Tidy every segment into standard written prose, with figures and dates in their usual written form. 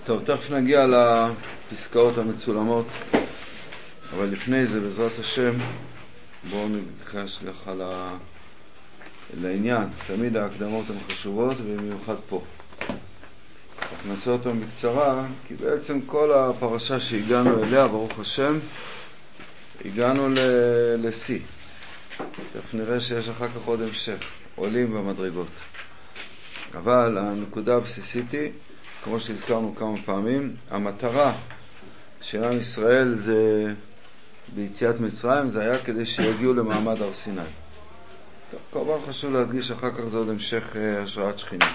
טוב, תכף נגיע לפסקאות המצולמות, אבל לפני זה, בעזרת השם, בואו נתקש ככה לעניין. תמיד ההקדמות הן חשובות, ובמיוחד פה. נעשה אותם בקצרה, כי בעצם כל הפרשה שהגענו אליה, ברוך השם, הגענו לשיא. תכף נראה שיש אחר כך עוד המשך, עולים במדרגות. אבל הנקודה הבסיסית היא, כמו שהזכרנו כמה פעמים, המטרה של עם ישראל זה ביציאת מצרים, זה היה כדי שיגיעו למעמד הר סיני. כמובן חשוב להדגיש אחר כך זה עוד המשך השראת שכינה.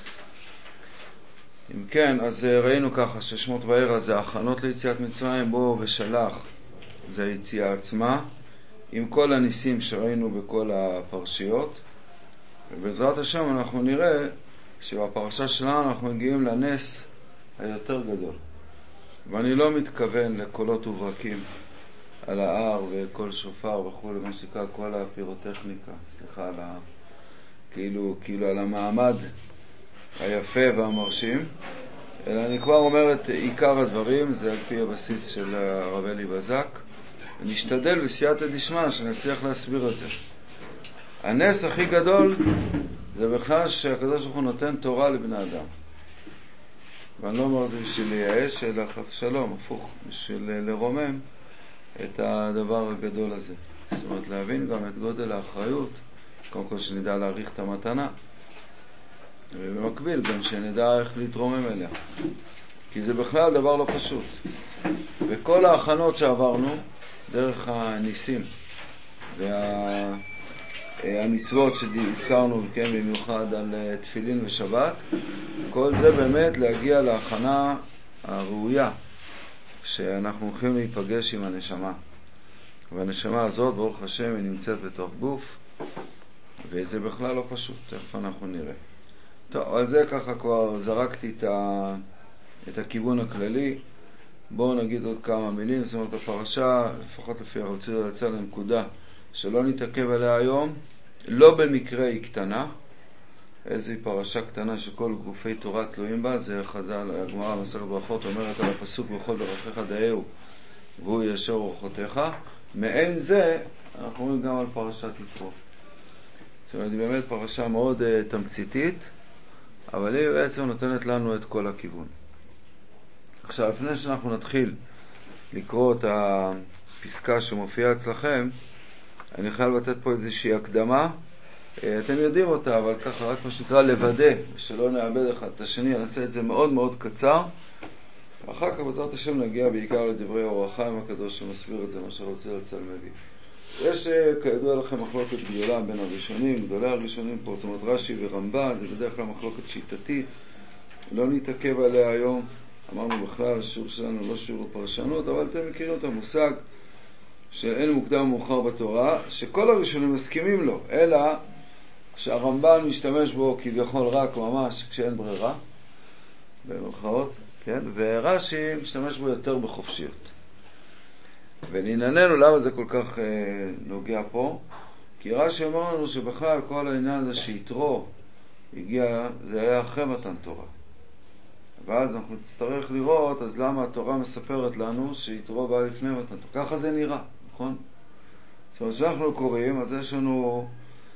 אם כן, אז ראינו ככה ששמות וערה זה הכנות ליציאת מצרים, בו ושלח זה היציאה עצמה, עם כל הניסים שראינו בכל הפרשיות. ובעזרת השם אנחנו נראה שבפרשה שלנו אנחנו מגיעים לנס היותר גדול. ואני לא מתכוון לקולות וברקים על ההר וכל שופר וכו', מה שנקרא כל הפירוטכניקה, סליחה, כאילו על המעמד היפה והמרשים, אלא אני כבר אומר את עיקר הדברים, זה על פי הבסיס של הרב אלי בזק, ונשתדל בסייעתא דשמיא שנצליח להסביר את זה. הנס הכי גדול זה בכלל שהקדוש ברוך הוא נותן תורה לבני אדם. ואני לא אומר זה בשביל לייאש, אלא חס שלום, הפוך, בשביל לרומם את הדבר הגדול הזה. זאת אומרת, להבין גם את גודל האחריות, קודם כל שנדע להעריך את המתנה, ובמקביל גם שנדע איך להתרומם אליה. כי זה בכלל דבר לא פשוט. וכל ההכנות שעברנו, דרך הניסים והמצוות שהזכרנו, כן, במיוחד על תפילין ושבת, כל זה באמת להגיע להכנה הראויה, שאנחנו הולכים להיפגש עם הנשמה. והנשמה הזאת, ברוך השם, היא נמצאת בתוך גוף, וזה בכלל לא פשוט, תכף אנחנו נראה. טוב, על זה ככה כבר זרקתי את הכיוון הכללי. בואו נגיד עוד כמה מילים. זאת אומרת, הפרשה, לפחות לפי הרוצה לצא לנקודה שלא נתעכב עליה היום, לא במקרה היא קטנה. איזו פרשה קטנה שכל גופי תורה תלויים בה, זה חז"ל, הגמרא במסכת ברכות אומרת על הפסוק בכל דרכיך דעהו והוא ישר אורחותיך. מעין זה אנחנו אומרים גם על פרשת יתרו. זאת אומרת, היא באמת פרשה מאוד תמציתית, אבל היא בעצם נותנת לנו את כל הכיוון. עכשיו, לפני שאנחנו נתחיל לקרוא את הפסקה שמופיעה אצלכם, אני חייב לתת פה איזושהי הקדמה. אתם יודעים אותה, אבל ככה רק מה שנקרא לוודא, שלא נאבד אחד את השני. אני אעשה את זה מאוד מאוד קצר. אחר כך בעזרת השם נגיע בעיקר לדברי אור החיים הקדוש שמסביר את זה, מה שרוצה לצל מביא. יש כידוע לכם מחלוקת גדולה בין הראשונים, גדולי הראשונים פה, זאת אומרת רש"י ורמב"ן, זה בדרך כלל מחלוקת שיטתית, לא נתעכב עליה היום. אמרנו בכלל, השיעור שלנו לא שיעור פרשנות, אבל אתם מכירים את המושג שאין מוקדם ומאוחר בתורה, שכל הראשונים מסכימים לו, אלא שהרמב"ן משתמש בו כביכול רק ממש כשאין ברירה, במרכאות, כן? ורש"י משתמש בו יותר בחופשיות. ולענייננו למה זה כל כך נוגע פה? כי רש"י אומר לנו שבכלל כל העניין הזה שיתרו הגיע, זה היה אחרי מתן תורה. ואז אנחנו נצטרך לראות, אז למה התורה מספרת לנו שיתרו בא לפני מתן תורה? ככה זה נראה, נכון? זאת אומרת, שאנחנו קוראים, אז יש לנו,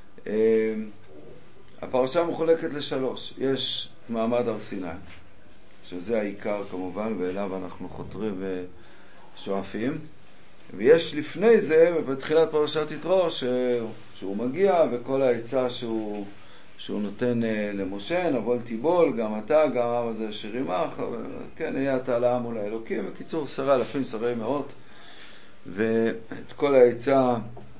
הפרשה מחולקת לשלוש. יש מעמד הר סיני, שזה העיקר כמובן, ואליו אנחנו חותרים ושואפים. ויש לפני זה, בתחילת פרשת יתרו, שהוא מגיע, וכל העצה שהוא נותן למשה, נבול תיבול, גם אתה, גם העם הזה שרימך, כן, יהיה אתה לעם מול האלוקים. בקיצור, 10,000, שרי מאות, ואת כל העצה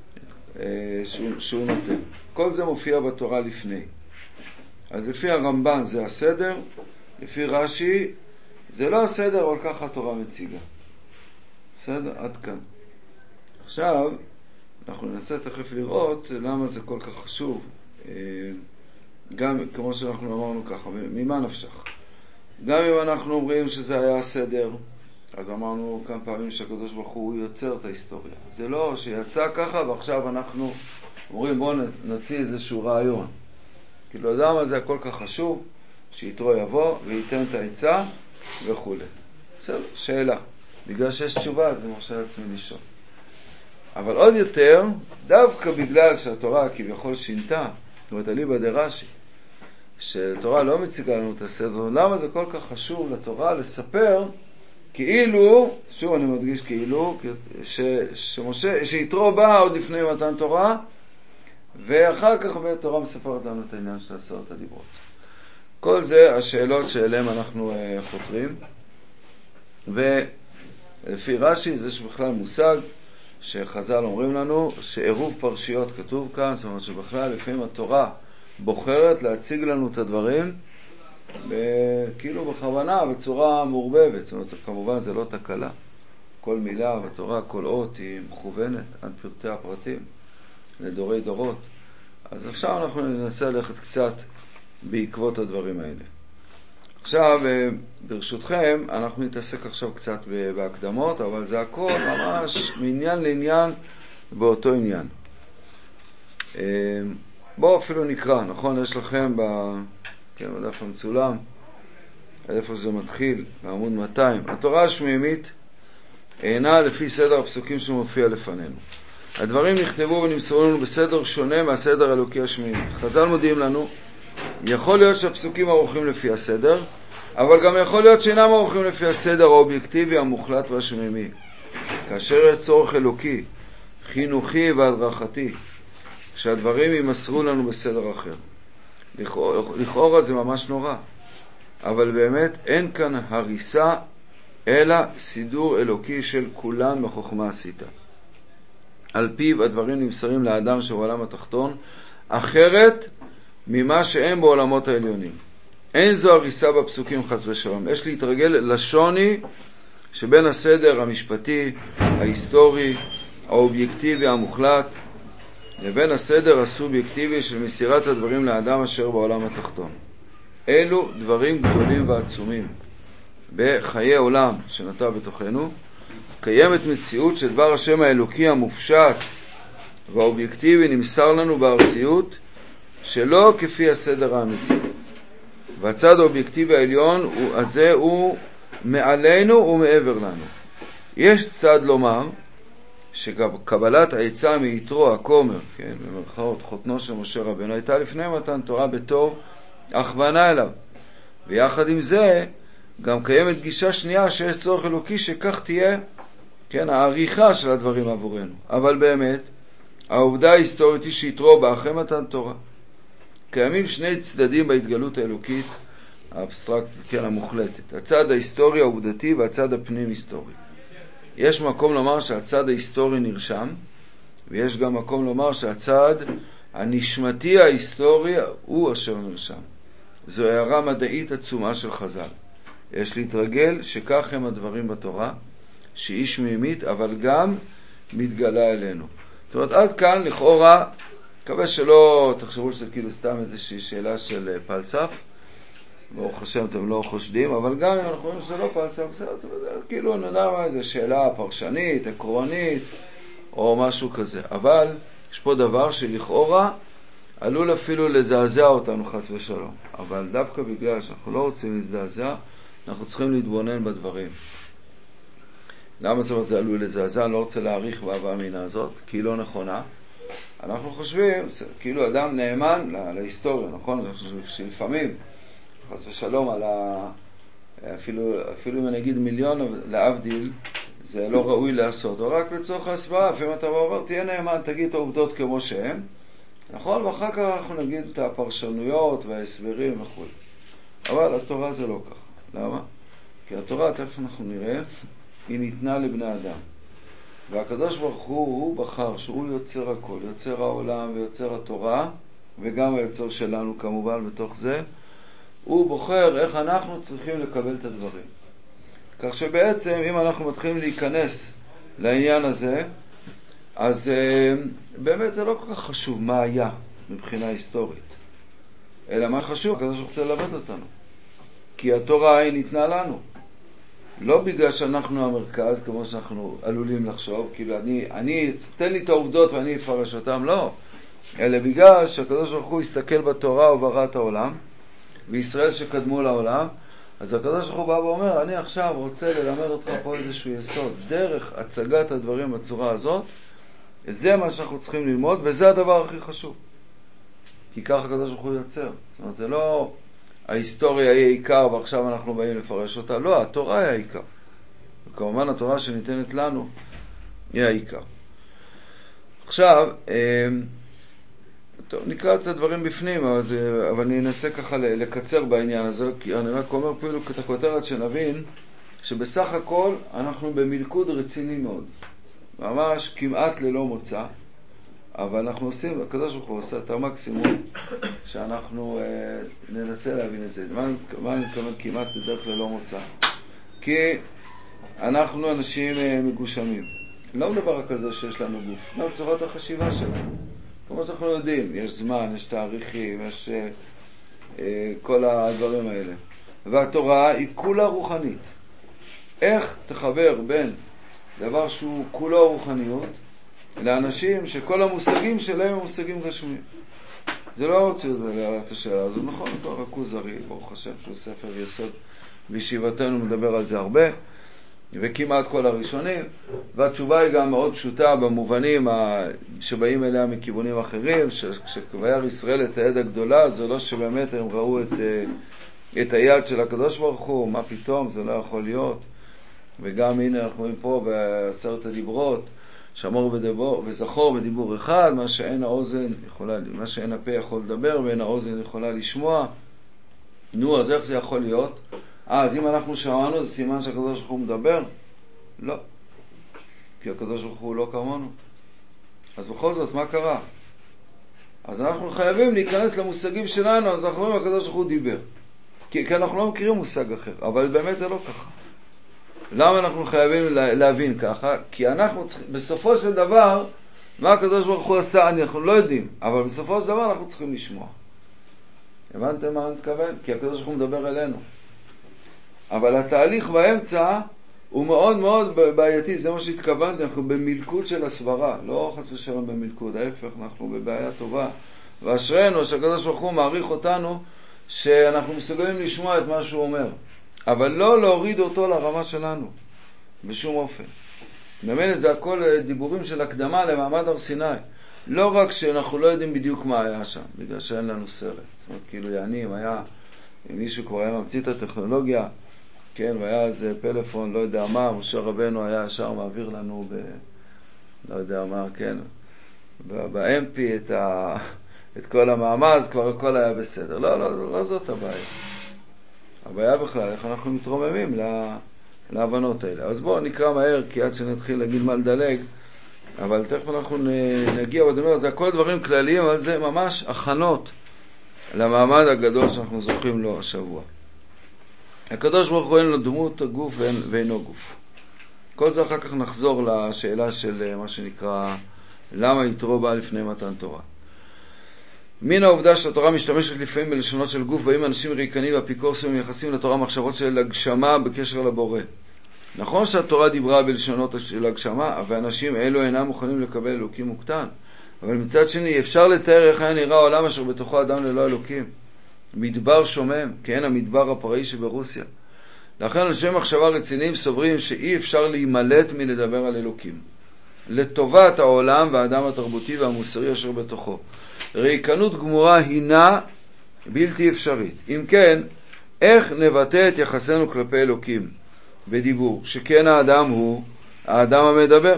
שהוא נותן. כל זה מופיע בתורה לפני. אז לפי הרמב"ן זה הסדר, לפי רש"י זה לא הסדר, אבל ככה התורה מציגה. בסדר? עד כאן. עכשיו, אנחנו ננסה תכף לראות למה זה כל כך חשוב. גם כמו שאנחנו אמרנו ככה, ממה נפשך? גם אם אנחנו אומרים שזה היה הסדר, אז אמרנו כמה פעמים שהקדוש ברוך הוא יוצר את ההיסטוריה. זה לא שיצא ככה ועכשיו אנחנו אומרים בואו נוציא איזשהו רעיון. כאילו למה זה הכל כך חשוב שיתרו יבוא וייתן את העצה וכו'. בסדר, שאלה. בגלל שיש תשובה, אז אני מרשה לעצמי לשאול. אבל עוד יותר, דווקא בגלל שהתורה כביכול שינתה, זאת אומרת, אליבא דרש"י, שהתורה לא מציגה לנו את הסדר, למה זה כל כך חשוב לתורה לספר כאילו, שוב אני מדגיש כאילו, שיתרו בא עוד לפני מתן תורה, ואחר כך התורה מספרת לנו את העניין של 10 הדיברות. כל זה השאלות שאליהם אנחנו חותרים, ולפי רש"י זה שבכלל מושג שחז"ל אומרים לנו שעירוב פרשיות כתוב כאן, זאת אומרת שבכלל לפעמים התורה בוחרת להציג לנו את הדברים כאילו בכוונה, בצורה מעורבבת. זאת אומרת, כמובן זה לא תקלה. כל מילה בתורה, כל אות היא מכוונת עד פרטי הפרטים, לדורי דורות. אז עכשיו אנחנו ננסה ללכת קצת בעקבות הדברים האלה. עכשיו, ברשותכם, אנחנו נתעסק עכשיו קצת בהקדמות, אבל זה הכל ממש מעניין לעניין באותו עניין. בואו אפילו נקרא, נכון? יש לכם בדף המצולם, איפה זה מתחיל, בעמוד 200. התורה השמימית אינה לפי סדר הפסוקים שמופיע לפנינו. הדברים נכתבו ונמסרו לנו בסדר שונה מהסדר האלוקי השמימי. חז"ל מודיעים לנו, יכול להיות שהפסוקים ערוכים לפי הסדר, אבל גם יכול להיות שאינם ערוכים לפי הסדר האובייקטיבי המוחלט והשמימי. כאשר יש צורך אלוקי, חינוכי והדרכתי, שהדברים יימסרו לנו בסדר אחר. לכאורה זה ממש נורא, אבל באמת אין כאן הריסה, אלא סידור אלוקי של כולם בחוכמה עשיתה. על פיו הדברים נמסרים לאדם שבעולם התחתון, אחרת ממה שהם בעולמות העליונים. אין זו הריסה בפסוקים חס ושלום. יש להתרגל לשוני שבין הסדר המשפטי, ההיסטורי, האובייקטיבי המוחלט, לבין הסדר הסובייקטיבי של מסירת הדברים לאדם אשר בעולם התחתון. אלו דברים גדולים ועצומים. בחיי עולם שנטע בתוכנו, קיימת מציאות שדבר השם האלוקי המופשט והאובייקטיבי נמסר לנו בארציות, שלא כפי הסדר האמיתי. והצד האובייקטיבי העליון הזה הוא מעלינו ומעבר לנו. יש צד לומר שקבלת העצה מיתרו הכומר, כן, במרכאות חותנו של משה רבנו, הייתה לפני מתן תורה בתור הכוונה אליו. ויחד עם זה גם קיימת גישה שנייה שיש צורך אלוקי שכך תהיה, כן, העריכה של הדברים עבורנו. אבל באמת העובדה ההיסטורית היא שיתרו בא אחרי מתן תורה. קיימים שני צדדים בהתגלות האלוקית האבסטרקטית, כן, המוחלטת. הצד ההיסטורי העובדתי והצד הפנים היסטורי. יש מקום לומר שהצד ההיסטורי נרשם, ויש גם מקום לומר שהצד הנשמתי ההיסטורי הוא אשר נרשם. זו הערה מדעית עצומה של חז"ל. יש להתרגל שכך הם הדברים בתורה, שהיא שמימית אבל גם מתגלה אלינו. זאת אומרת, עד כאן לכאורה, מקווה שלא תחשבו שזה כאילו סתם איזושהי שאלה של פלסף, ברוך השם אתם לא חושדים, אבל גם אם אנחנו רואים שזה לא פלסף, זה כאילו נדע מה, איזו שאלה פרשנית, עקרונית, או משהו כזה. אבל יש פה דבר שלכאורה עלול אפילו לזעזע אותנו חס ושלום. אבל דווקא בגלל שאנחנו לא רוצים להזדעזע, אנחנו צריכים להתבונן בדברים. למה זה עלול לזעזע? אני לא רוצה להעריך בהמינה הזאת, כי היא לא נכונה. אנחנו חושבים, כאילו אדם נאמן להיסטוריה, נכון? שלפעמים, חס ושלום, אפילו אם אני אגיד מיליון להבדיל, זה לא ראוי לעשות, או רק לצורך ההסברה. לפעמים אתה אומר, תהיה נאמן, תגיד את העובדות כמו שהן, נכון? ואחר כך אנחנו נגיד את הפרשנויות וההסברים וכו'. אבל התורה זה לא ככה. למה? כי התורה, תכף אנחנו נראה, היא ניתנה לבני אדם. והקדוש ברוך הוא בחר שהוא יוצר הכל, יוצר העולם ויוצר התורה, וגם היוצר שלנו כמובן בתוך זה, הוא בוחר איך אנחנו צריכים לקבל את הדברים. כך שבעצם אם אנחנו מתחילים להיכנס לעניין הזה, אז באמת זה לא כל כך חשוב מה היה מבחינה היסטורית, אלא מה חשוב, הקדוש ברוך הוא רוצה ללמד אותנו. כי התורה היא ניתנה לנו. לא בגלל שאנחנו המרכז, כמו שאנחנו עלולים לחשוב, כאילו תן לי את העובדות ואני אפרש אותם, לא. אלא בגלל שהקדוש ברוך הוא הסתכל בתורה וברא את העולם, וישראל שקדמו לעולם, אז הקדוש ברוך הוא בא ואומר, אני עכשיו רוצה ללמד אותך פה איזשהו יסוד, דרך הצגת הדברים בצורה הזאת, זה מה שאנחנו צריכים ללמוד, וזה הדבר הכי חשוב. כי ככה הקדוש ברוך הוא יוצר. זאת אומרת, זה לא ההיסטוריה היא העיקר ועכשיו אנחנו באים לפרש אותה, לא, התורה היא העיקר. וכמובן התורה שניתנת לנו היא העיקר. עכשיו, טוב, נקרא קצת דברים בפנים, אבל אני אנסה ככה לקצר בעניין הזה, כי אני רק אומר פעילו את הכותרת שנבין שבסך הכל אנחנו במלכוד רציני מאוד. ממש כמעט ללא מוצא, אבל אנחנו עושים, הקדוש ברוך הוא עושה את המקסימום שאנחנו ננסה להבין את זה. מה אני מתכוון כמעט בדרך ללא מוצא? כי אנחנו אנשים מגושמים. לא מדבר רק על זה שיש לנו גוף, לא צורת החשיבה שלנו. כמו שאנחנו יודעים, יש זמן, יש תאריכים, יש כל הדברים האלה. והתורה היא כולה רוחנית. איך תחבר בין דבר שהוא כולו רוחניות לאנשים שכל המושגים שלהם הם מושגים גשמיים? זה לא רוצה את השאלה הזאת, נכון, אותו הכוזרי, ברוך השם, שהוא ספר יסוד בישיבתנו מדבר על זה הרבה, וכמעט כל הראשונים, והתשובה היא גם מאוד פשוטה במובנים שבאים אליה מכיוונים אחרים, שכבר ישראל את היד הגדולה, זה לא שבאמת הם ראו את היד של הקדוש ברוך הוא, מה פתאום, זה לא יכול להיות. וגם הנה אנחנו רואים פה בעשרת הדיברות, שמור וזכור בדיבור אחד, מה שאין האוזן יכולה, מה שאין הפה יכול לדבר ואין האוזן יכולה לשמוע. נו, אז איך זה יכול להיות? אז אם אנחנו שמענו, זה סימן שהקדוש ברוך הוא מדבר? לא. כי הקדוש ברוך הוא לא כמונו. אז בכל זאת, מה קרה? אז אנחנו חייבים להיכנס למושגים שלנו, אז אנחנו רואים הקדוש ברוך הוא דיבר. כי אנחנו לא מכירים מושג אחר, אבל באמת זה לא ככה. למה אנחנו חייבים להבין ככה? כי אנחנו צריכים, בסופו של דבר, מה הקדוש ברוך הוא עשה, אנחנו לא יודעים, אבל בסופו של דבר אנחנו צריכים לשמוע. הבנתם מה אני מתכוון? כי הקדוש ברוך הוא מדבר אלינו. אבל התהליך באמצע הוא מאוד מאוד בעייתי, זה מה שהתכוונתי, אנחנו במלכוד של הסברה, לא חס ושלום במלכוד, ההפך, אנחנו בבעיה טובה. ואשרנו שהקדוש ברוך הוא מעריך אותנו, שאנחנו מסוגלים לשמוע את מה שהוא אומר, אבל לא להוריד אותו לרמה שלנו, בשום אופן. במילא זה הכל דיבורים של הקדמה למעמד הר סיני. לא רק שאנחנו לא יודעים בדיוק מה היה שם, בגלל שאין לנו סרט. זאת אומרת, כאילו יענים, אם מישהו כבר היה ממציא את הטכנולוגיה, כן, והיה איזה פלאפון, לא יודע מה, משה רבנו היה ישר מעביר לנו לא יודע מה, כן, ב-MP את כל המאמץ, כבר הכל היה בסדר. לא זאת הבעיה. הבעיה בכלל, איך אנחנו מתרוממים להבנות האלה. אז בואו נקרא מהר, כי עד שנתחיל להגיד מה לדלג, אבל תכף אנחנו נגיע, ואתה אומר, זה הכל דברים כלליים, אבל זה ממש הכנות למעמד הגדול שאנחנו זוכים לו השבוע. הקדוש ברוך הוא אין לו דמות הגוף ואינו גוף. כל זה אחר כך נחזור לשאלה של מה שנקרא, למה יתרו בא לפני מתן תורה. מן העובדה שהתורה משתמשת לפעמים בלשונות של גוף, ואם אנשים ריקנים ואפיקורסים מייחסים לתורה מחשבות של הגשמה בקשר לבורא. נכון שהתורה דיברה בלשונות של הגשמה, ואנשים אלו אינם מוכנים לקבל אלוקים מוקטן, אבל מצד שני אפשר לתאר איך היה נראה העולם אשר בתוכו אדם ללא אלוקים. מדבר שומם, כן, המדבר הפראי שברוסיה. לכן אנשי מחשבה רציניים סוברים שאי אפשר להימלט מלדבר על אלוקים. לטובת העולם והאדם התרבותי והמוסרי אשר בתוכו. ריקנות גמורה הינה בלתי אפשרית. אם כן, איך נבטא את יחסנו כלפי אלוקים? בדיבור, שכן האדם הוא האדם המדבר.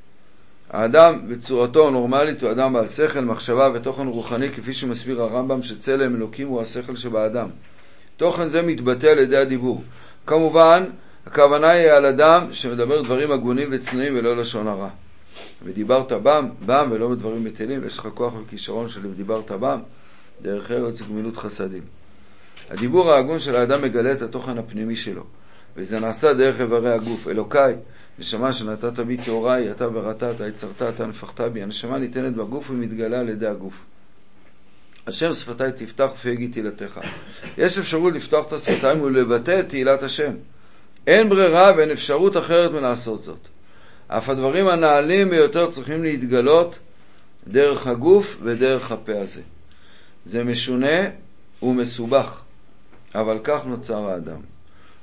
האדם בצורתו הנורמלית הוא אדם בעל שכל, מחשבה ותוכן רוחני, כפי שמסביר הרמב"ם שצלם אלוקים הוא השכל שבאדם. תוכן זה מתבטא על ידי הדיבור. כמובן, הכוונה היא על אדם שמדבר דברים הגונים וצנועים ולא לשון הרע. ודיברת בם ולא בדברים בטלים, ויש לך כוח וכישרון של דיברת בם, דרך ארץ וגמילות חסדים. הדיבור ההגון של האדם מגלה את התוכן הפנימי שלו, וזה נעשה דרך איברי הגוף. אלוקיי, נשמה שנתת בי תאוריי, אתה ורתת, יצרת, אתה נפחת בי. הנשמה ניתנת בגוף ומתגלה על ידי הגוף. השם שפתיי תפתח ופי תהילתך. יש אפשרות לפתוח את השפתיים ולבטא את תהילת השם. אין ברירה ואין אפשרות אחרת מלעשות זאת. אף הדברים הנעלים ביותר צריכים להתגלות דרך הגוף ודרך הפה הזה. זה משונה ומסובך, אבל כך נוצר האדם.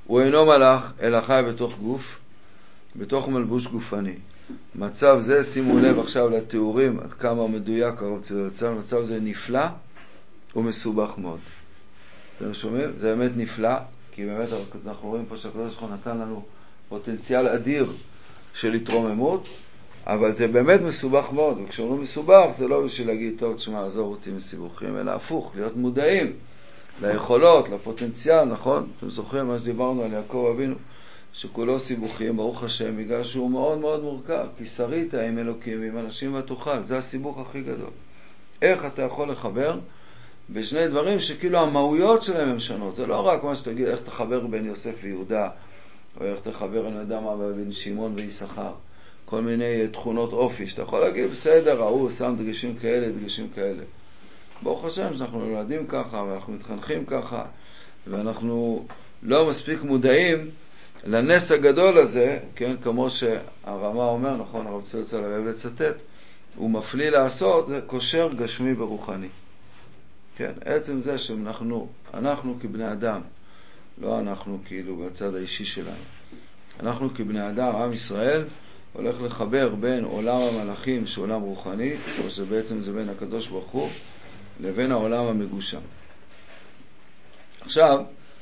הוא אינו מלאך, אלא חי בתוך גוף, בתוך מלבוש גופני. מצב זה, שימו לב עכשיו לתיאורים, עד כמה מדויק מצב זה נפלא ומסובך מאוד. אתם שומעים? זה באמת נפלא, כי באמת אנחנו רואים פה שהקדוש ברוך הוא נתן לנו פוטנציאל אדיר של התרוממות, אבל זה באמת מסובך מאוד, וכשאומרים מסובך זה לא בשביל להגיד, טוב, תשמע, עזור אותי מסיבוכים, אלא הפוך, להיות מודעים ליכולות, לפוטנציאל, נכון? אתם זוכרים מה שדיברנו על יעקב אבינו, שכולו סיבוכים, ברוך השם, בגלל שהוא מאוד מאוד מורכב, כי שרית עם אלוקים ועם אנשים ותוכל, זה הסיבוך הכי גדול. איך אתה יכול לחבר בשני דברים שכאילו המהויות שלהם הם שונות, זה לא רק מה שתגיד, איך תחבר בין יוסף ויהודה, או איך תחבר, אני יודע מה, בין שמעון ויששכר, כל מיני תכונות אופי, שאתה יכול להגיד, בסדר, הוא שם דגשים כאלה, דגשים כאלה. ברוך השם שאנחנו נולדים ככה, ואנחנו מתחנכים ככה, ואנחנו לא מספיק מודעים לנס הגדול הזה, כן, כמו שהרמה אומר, נכון, הרב צלצל אוהב לצטט, הוא מפליא לעשות, זה קושר גשמי ורוחני. כן, עצם זה שאנחנו כבני אדם, לא אנחנו כאילו בצד האישי שלנו, אנחנו כבני אדם, עם ישראל, הולך לחבר בין עולם המלאכים, שהוא עולם רוחני, או שבעצם זה בין הקדוש ברוך הוא, לבין העולם המגושם. עכשיו,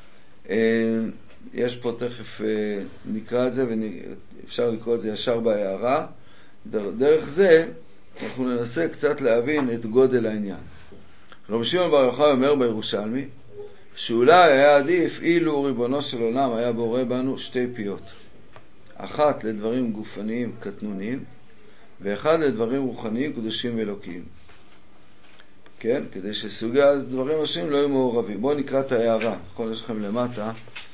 יש פה תכף נקרא את זה, ואפשר לקרוא את זה ישר בהערה. דרך זה אנחנו ננסה קצת להבין את גודל העניין. רבי שמעון בר יוחאי אומר בירושלמי, שאולי היה עדיף אילו ריבונו של עולם היה בורא בנו שתי פיות. אחת לדברים גופניים קטנוניים, ואחד לדברים רוחניים קדושים ואלוקיים. כן? כדי שסוגי הדברים השונים לא יהיו מעורבים. בואו נקרא את ההערה. נכון, יש לכם למטה.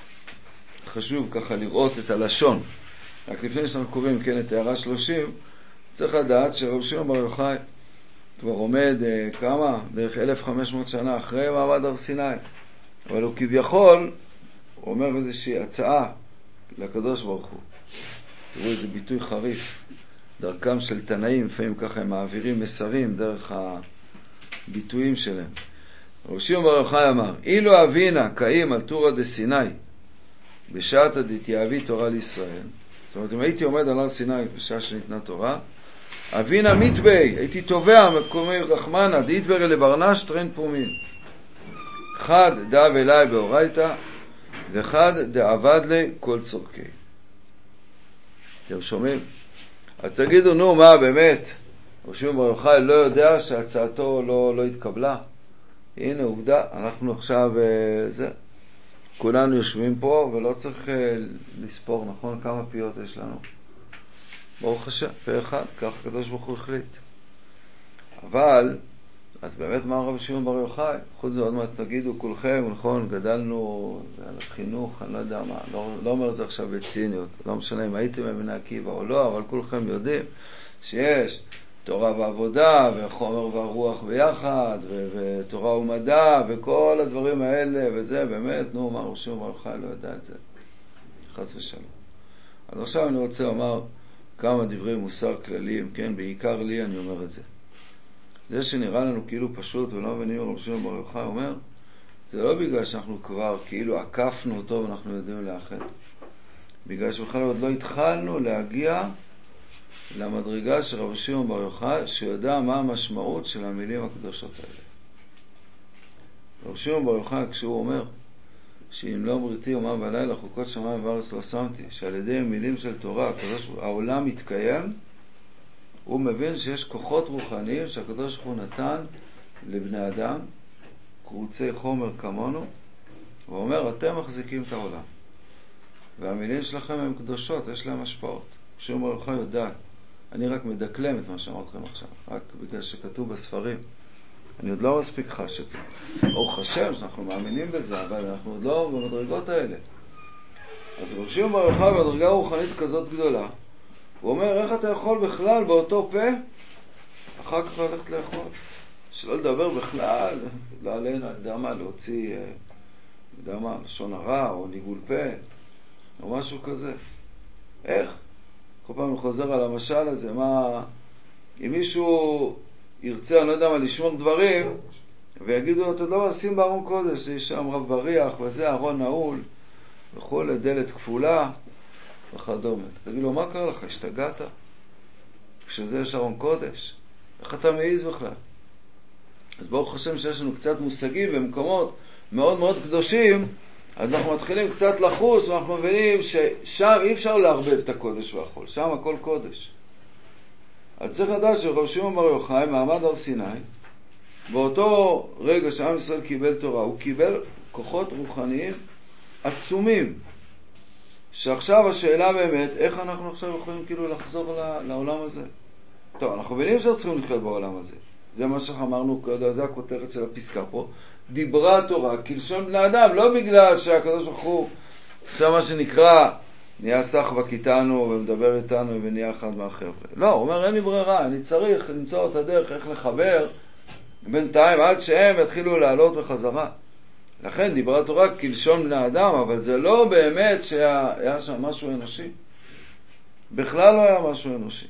חשוב ככה לראות את הלשון. רק לפני שאנחנו קוראים, כן, את הערה 30, צריך לדעת שרבי שמעון בר יוחאי כבר עומד כמה? בערך 1500 שנה אחרי מעמד הר סיני. אבל הוא כביכול אומר איזושהי הצעה לקדוש ברוך הוא. תראו איזה ביטוי חריף. דרכם של תנאים, לפעמים ככה הם מעבירים מסרים דרך הביטויים שלהם. רבי שמעון בר יוחאי אמר, אילו אבינה קאים על תורא דסיני בשעת דתיאבי תורה לישראל, זאת אומרת, אם הייתי עומד על הר סיני בשעה שניתנה תורה, אבינה מתבי, הייתי תובע מקומי רחמנה, דאיתברא לברנש טרן פומין. חד דאב אליי באורייתא, וחד דאבד לי כל צורכי. אתם שומעים? אז תגידו, נו, מה באמת? רבי שמעון בר יוחאי לא יודע שהצעתו לא התקבלה. הנה עובדה, אנחנו עכשיו כולנו יושבים פה ולא צריך לספור, נכון? כמה פיות יש לנו? ברוך השם, פה אחד, כך הקדוש ברוך הוא החליט. אבל, אז באמת מה רבי שמעון בר יוחאי? חוץ זה עוד מעט תגידו כולכם, נכון, גדלנו על החינוך, אני לא יודע מה, לא אומר זה עכשיו בציניות, לא משנה אם הייתם בבני עקיבא או לא, אבל כולכם יודעים שיש תורה ועבודה, וחומר והרוח ביחד, ותורה ומדע, וכל הדברים האלה, וזה באמת, נו, מה רבי שמעון בר יוחאי לא יודע את זה, חס ושלום. אז עכשיו אני רוצה לומר כמה דברי מוסר כלליים, כן, בעיקר לי אני אומר את זה. זה שנראה לנו כאילו פשוט ולא מבינים רבי שמעון בר יוחאי אומר, זה לא בגלל שאנחנו כבר כאילו עקפנו אותו ואנחנו יודעים לאחד. בגלל שבכלל עוד לא התחלנו להגיע למדרגה של רבי שמעון בר יוחאי, שיודע מה המשמעות של המילים הקדושות האלה. רבי שמעון בר יוחאי כשהוא אומר, שאם לא בריתי יומם ולילה חוקות שמיים וארץ לא שמתי, שעל ידי מילים של תורה העולם מתקיים, הוא מבין שיש כוחות רוחניים שהקדוש ברוך הוא נתן לבני אדם, קרוצי חומר כמונו, והוא אומר, אתם מחזיקים את העולם. והמילים שלכם הן קדושות, יש להם השפעות. שמעון בר יוחאי יודע, אני רק מדקלם את מה שאמרתם עכשיו, רק בגלל שכתוב בספרים. אני עוד לא מספיק חש את זה. ברוך השם שאנחנו מאמינים בזה, אבל אנחנו עוד לא במדרגות האלה. אז שמעון בר יוחאי במדרגה רוחנית כזאת גדולה, הוא אומר, איך אתה יכול בכלל באותו פה אחר כך ללכת לאכול? שלא לדבר בכלל, לא עלינו, אני יודע מה, להוציא, יודע מה, לשון הרע או ניגול פה או משהו כזה. איך? כל פעם אני חוזר על המשל הזה, מה, אם מישהו ירצה, אני לא יודע מה, לשמור דברים ויגידו לו, אתה לא עושים בארון קודש, יש שם רב בריח וזה, ארון נעול, וכו', דלת כפולה וכדומה. תגיד לו, מה קרה לך? השתגעת? כשזה יש ארון קודש? איך אתה מעיז בכלל? אז ברוך השם שיש לנו קצת מושגים ומקומות מאוד מאוד קדושים, אז אנחנו מתחילים קצת לחוס, ואנחנו מבינים ששם אי אפשר להרבב את הקודש והחול, שם הכל קודש. אז צריך לדעת שרב שמעון בר יוחאי, מעמד הר סיני, באותו רגע שעם ישראל קיבל תורה, הוא קיבל כוחות רוחניים עצומים, שעכשיו השאלה באמת, איך אנחנו עכשיו יכולים כאילו לחזור לעולם הזה? טוב, אנחנו מבינים שצריכים לחיות בעולם הזה. זה מה שאמרנו, זה הכותרת של הפסקה פה. דיברה התורה כלשון בני אדם, לא בגלל שהקדוש ברוך הוא עושה מה שנקרא, נהיה סחבק איתנו ומדבר איתנו ונהיה אחד מהחבר'ה. לא, הוא אומר, אין לי ברירה, אני צריך למצוא את הדרך איך לחבר בינתיים עד שהם יתחילו לעלות בחזרה. לכן דיברה התורה כלשון בני אדם, אבל זה לא באמת שהיה שם משהו אנושי. בכלל לא היה משהו אנושי.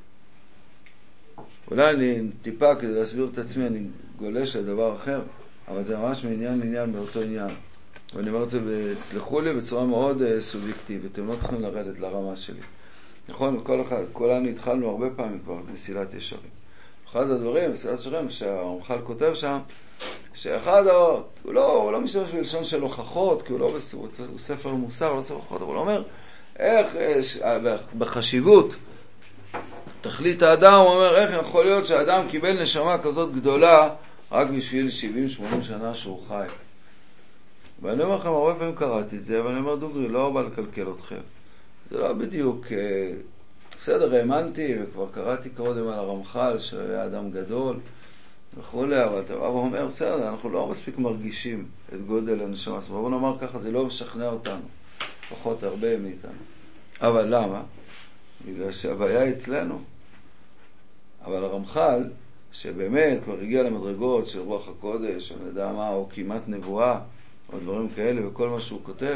אולי אני טיפה, כדי להסביר את עצמי, אני גולש לדבר אחר, אבל זה ממש מעניין לעניין באותו עניין. ואני אומר את זה, תסלחו לי, בצורה מאוד סובייקטיבית, אתם לא צריכים לרדת לרמה שלי. נכון, כולנו התחלנו הרבה פעמים כבר מסילת ישרים. אחד הדברים, מסילת ישרים, שהרמח"ל כותב שם, שאחד, הוא לא משתמש בלשון של הוכחות, כי הוא לא הוא ספר מוסר, לא ספר הוכחות, אבל הוא אומר, איך, בחשיבות, תכלית האדם, הוא אומר, איך יכול להיות שהאדם קיבל נשמה כזאת גדולה, רק בשביל 70-80 שנה שהוא חי. ואני אומר לכם, הרבה פעמים קראתי את זה, ואני אומר, דוגרי, לא בא לקלקל אתכם. זה לא בדיוק, בסדר, האמנתי, וכבר קראתי קודם על הרמח"ל, שהיה אדם גדול, וכו', אבל אתה אומר, בסדר, אנחנו לא מספיק מרגישים את גודל הנשמה. אז בואו נאמר ככה, זה לא משכנע אותנו, לפחות הרבה מאיתנו. אבל למה? בגלל שהבעיה אצלנו. אבל הרמח"ל, שבאמת כבר הגיע למדרגות של רוח הקודש, אני יודע מה, או כמעט נבואה, או דברים כאלה, וכל מה שהוא כותב,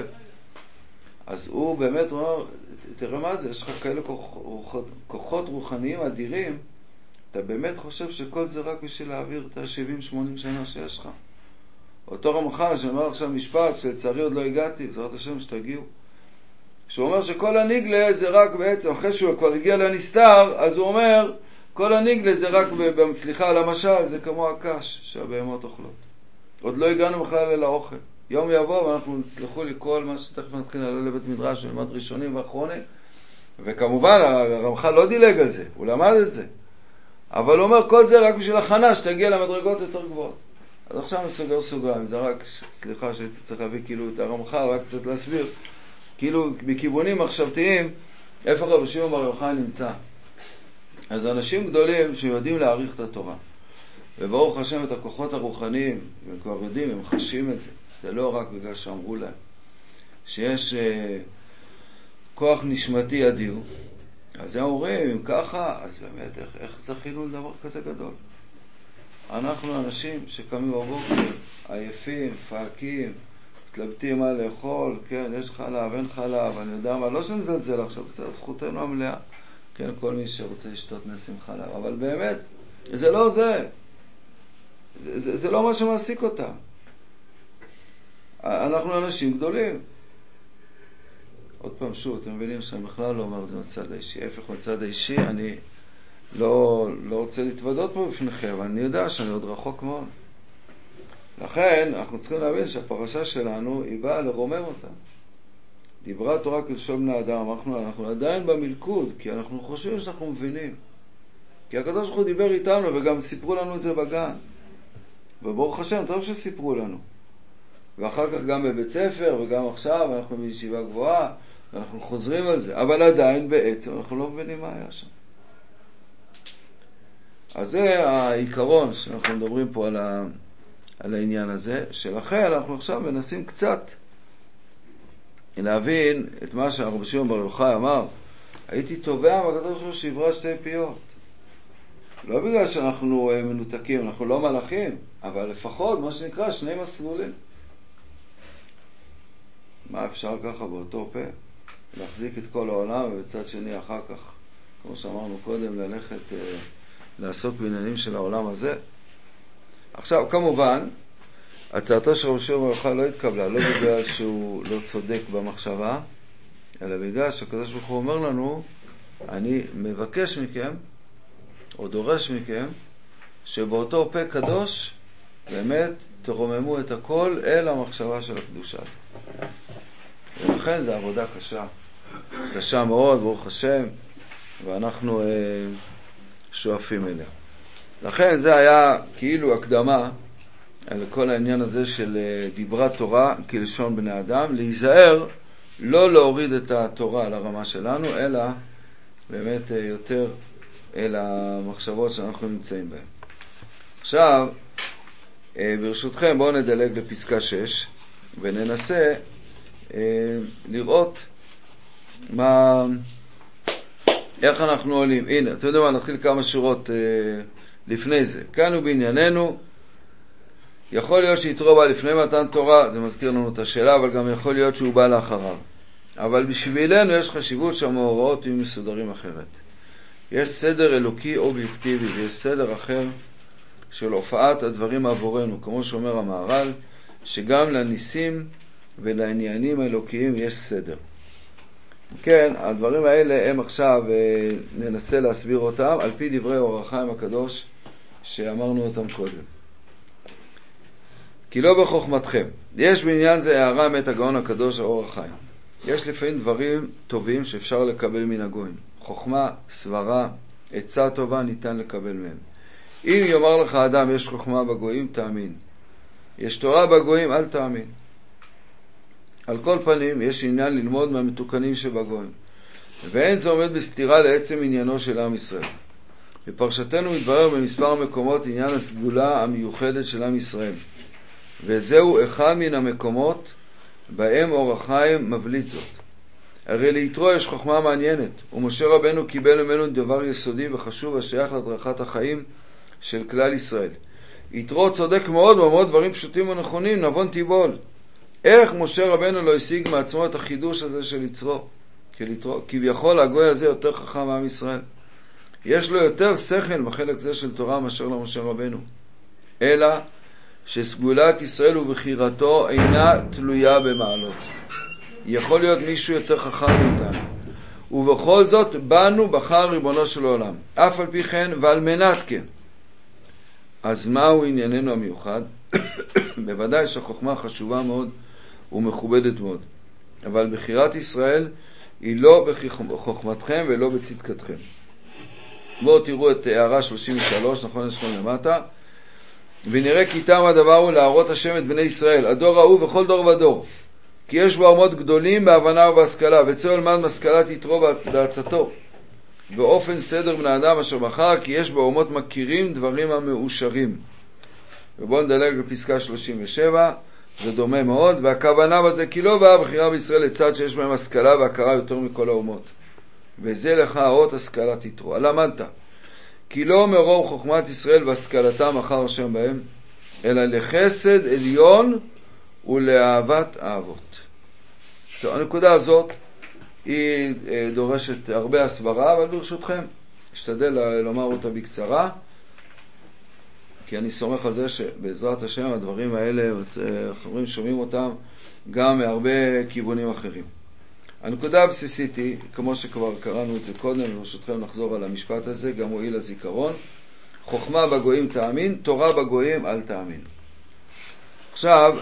אז הוא באמת אומר, תראה מה זה, יש לך כאלה כוחות רוחניים אדירים, אתה באמת חושב שכל זה רק בשביל להעביר את ה-70-80 שנה שיש לך. אותו רמח"ל שאומר עכשיו משפט, שלצערי עוד לא הגעתי, בעזרת השם שתגיעו, שהוא אומר שכל הנגלה זה רק בעצם, אחרי שהוא כבר הגיע לנסתר, אז הוא אומר, כל הנגלה זה רק, סליחה על המשל, זה כמו הקש שהבהמות אוכלות. עוד לא הגענו בכלל אל האוכל. יום יבוא ואנחנו נצלחו לי כל מה שתכף נתחיל לעלות לבית מדרש ולמד ראשונים ואחרונים. וכמובן הרמח"ל לא דילג על זה, הוא למד את זה. אבל הוא אומר כל זה רק בשביל הכנה שתגיע למדרגות יותר גבוהות. אז עכשיו מסוגר סוגריים, זה רק, סליחה שהייתי צריך להביא כאילו את הרמח"ל, רק קצת להסביר. כאילו בכיוונים מחשבתיים, איפה רבי שמעון בר יוחאי נמצא. אז אנשים גדולים שיודעים להעריך את התורה. וברוך השם את הכוחות הרוחניים, הם כבר יודעים, הם חשים את זה. זה לא רק בגלל שאמרו להם. שיש כוח נשמתי אדיר. אז הם אומרים, אם ככה, אז באמת, איך זכינו לדבר כזה גדול? אנחנו אנשים שקמים בבוקר, עייפים, פאקים, מתלבטים מה לאכול, כן, יש חלב, אין חלב, אני יודע מה, לא שנזלזל עכשיו, זה זכותנו המלאה. כן, כל מי שרוצה לשתות נסים חלב. אבל באמת, זה לא זה. זה לא מה שמעסיק אותם. אנחנו אנשים גדולים. עוד פעם, שוב, אתם מבינים שאני בכלל לא אומר את זה מצד האישי. ההפך מצד האישי, אני לא רוצה להתוודות פה בפניכם, אבל אני יודע שאני עוד רחוק מאוד. לכן, אנחנו צריכים להבין שהפרשה שלנו היא באה לרומם אותה. דיברה התורה כלשון בני אדם, אנחנו עדיין במלכוד, כי אנחנו חושבים שאנחנו מבינים. כי הקדוש ברוך הוא דיבר איתנו, וגם סיפרו לנו את זה בגן. וברוך השם, טוב שסיפרו לנו. ואחר כך גם בבית ספר, וגם עכשיו, אנחנו בישיבה גבוהה, ואנחנו חוזרים על זה. אבל עדיין בעצם, אנחנו לא מבינים מה היה שם. אז זה העיקרון שאנחנו מדברים פה על העניין הזה, שלכן אנחנו עכשיו מנסים קצת להבין את מה שהרבי שמעון בר יוחאי אמר. הייתי תובע מהקדוש ברוך הוא שיברא שתי פיות. לא בגלל שאנחנו מנותקים, אנחנו לא מלאכים, אבל לפחות מה שנקרא שני מסלולים. מה אפשר ככה באותו פה? להחזיק את כל העולם ובצד שני אחר כך, כמו שאמרנו קודם, ללכת לעסוק בעניינים של העולם הזה. עכשיו כמובן, הצעתו של רבי שמעון בר יוחאי לא התקבלה, לא בגלל שהוא לא צודק במחשבה, אלא בגלל שהקדוש ברוך הוא אומר לנו, אני מבקש מכם, או דורש מכם, שבאותו פה קדוש, באמת תרוממו את הכל אל המחשבה של הקדושה. ולכן זו עבודה קשה, קשה מאוד, ברוך השם, ואנחנו שואפים אליה. לכן זה היה כאילו הקדמה על כל העניין הזה של דיברת תורה כלשון בני אדם, להיזהר לא להוריד את התורה על הרמה שלנו, אלא באמת יותר אל המחשבות שאנחנו נמצאים בהן. עכשיו, ברשותכם בואו נדלג לפסקה 6 וננסה לראות איך אנחנו עולים. הנה, אתם יודעים מה, נתחיל כמה שורות לפני זה. כאן הוא בענייננו, יכול להיות שיתרו בא לפני מתן תורה, זה מזכיר לנו את השאלה, אבל גם יכול להיות שהוא בא לאחריו. אבל בשבילנו יש חשיבות שהמאורעות יהיו מסודרים אחרת. יש סדר אלוקי אובייקטיבי, ויש סדר אחר של הופעת הדברים עבורנו, כמו שאומר המהר"ל, שגם לניסים ולעניינים האלוקיים יש סדר. כן, הדברים האלה הם עכשיו ננסה להסביר אותם על פי דברי אור החיים הקדוש שאמרנו אותם קודם. כי לא בחוכמתכם. יש בעניין זה הערה מת הגאון הקדוש האור החיים. יש לפעמים דברים טובים שאפשר לקבל מן הגויים. חוכמה, סברה, עצה טובה ניתן לקבל מהם. אם יאמר לך אדם יש חוכמה בגויים, תאמין. יש תורה בגויים, אל תאמין. על כל פנים, יש עניין ללמוד מהמתוקנים שבגויים. ואין זה עומד בסתירה לעצם עניינו של עם ישראל. בפרשתנו מתברר במספר מקומות עניין הסגולה המיוחדת של עם ישראל. וזהו אחד מן המקומות בהם אור החיים מבליט זאת. הרי ליתרו יש חוכמה מעניינת, ומשה רבנו קיבל ממנו דבר יסודי וחשוב השייך לדרכת החיים של כלל ישראל. יתרו צודק מאוד במאוד דברים פשוטים ונכונים, נבון תיבול. איך משה רבנו לא השיג מעצמו את החידוש הזה של יתרו? כביכול הגוי הזה יותר חכם מעם ישראל. יש לו יותר שכל בחלק זה של תורה מאשר למשה רבנו. אלא שסגולת ישראל ובחירתו אינה תלויה במעלות. יכול להיות מישהו יותר חכם מאיתנו. ובכל זאת בנו בחר ריבונו של עולם. אף על פי כן ועל מנת כן. אז מהו ענייננו המיוחד? בוודאי שהחוכמה חשובה מאוד ומכובדת מאוד. אבל בחירת ישראל היא לא בחוכמתכם ולא בצדקתכם. בואו תראו את הערה 33, נכון יש כאן למטה. ונראה כי תם הדבר הוא להראות השם את בני ישראל, הדור ההוא וכל דור ודור. כי יש בו עמות גדולים בהבנה ובהשכלה, וצריך ללמד משכלת יתרו בעצתו. באופן סדר בני אדם אשר בחר, כי יש בו עמות מכירים דברים המאושרים. ובואו נדלג בפסקה 37, זה דומה מאוד, והכוונה בזה כי לא באה בחירה בישראל לצד שיש בהם השכלה והכרה יותר מכל האומות. וזה לך האות השכלת יתרו. למדת. כי לא מרוב חוכמת ישראל והשכלתם אחר השם בהם, אלא לחסד עליון ולאהבת האבות. טוב, הנקודה הזאת היא דורשת הרבה הסברה, אבל ברשותכם אשתדל לומר אותה בקצרה, כי אני סומך על זה שבעזרת השם הדברים האלה, אחרים שומעים אותם גם מהרבה כיוונים אחרים. הנקודה הבסיסית היא, כמו שכבר קראנו את זה קודם, ברשותכם נחזור על המשפט הזה, גם מועיל לזיכרון, חוכמה בגויים תאמין, תורה בגויים אל תאמין. עכשיו,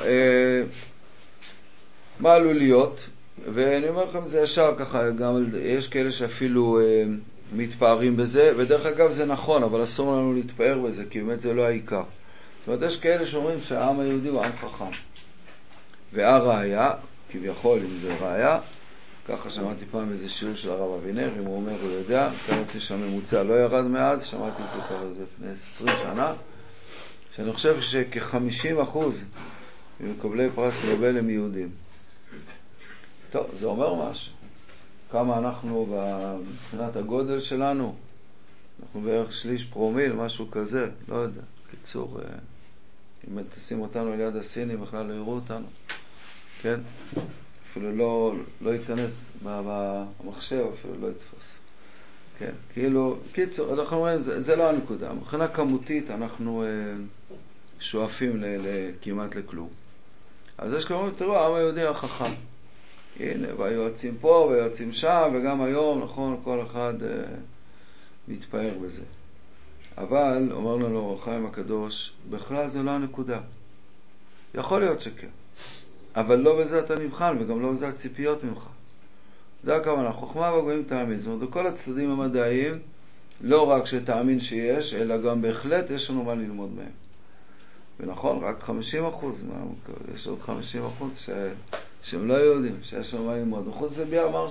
מה עלול להיות? ואני אומר לכם, זה ישר ככה, גם יש כאלה שאפילו מתפארים בזה, ודרך אגב זה נכון, אבל אסור לנו להתפאר בזה, כי באמת זה לא העיקר. זאת אומרת, יש כאלה שאומרים שהעם היהודי הוא עם חכם. והראיה, כביכול אם זה ראיה, ככה שמעתי פעם איזה שיעור של הרב אבינר, אם הוא אומר, הוא יודע, קראתי שהממוצע לא ירד מאז, שמעתי את זה כבר לפני 20 שנה, שאני חושב שכ-50% ממקבלי פרס נובל הם יהודים. טוב, זה אומר משהו. כמה אנחנו מבחינת הגודל שלנו? אנחנו בערך שליש פרומיל, משהו כזה, לא יודע. קיצור, אם תשים אותנו ליד הסינים, בכלל לא יראו אותנו. כן? אפילו לא ייכנס במחשב, אפילו לא יתפוס. כן, כאילו, קיצור, אנחנו אומרים, זה לא הנקודה. מבחינה כמותית אנחנו שואפים כמעט לכלום. אז יש כלומר, תראו, העם היהודי החכם. הנה, והיועצים פה והיועצים שם, וגם היום, נכון, כל אחד מתפאר בזה. אבל, אומר לנו אור החיים הקדוש, בכלל זה לא הנקודה. יכול להיות שכן. אבל לא בזה אתה נבחן, וגם לא בזה הציפיות ממך. זה הכוונה, חוכמה וגויים תאמין. זאת אומרת, בכל הצדדים המדעיים, לא רק שתאמין שיש, אלא גם בהחלט יש לנו מה ללמוד מהם. ונכון, רק 50%, יש עוד 50% שהם לא יהודים, שיש לנו מה ללמוד. וחוץ זה בי אמר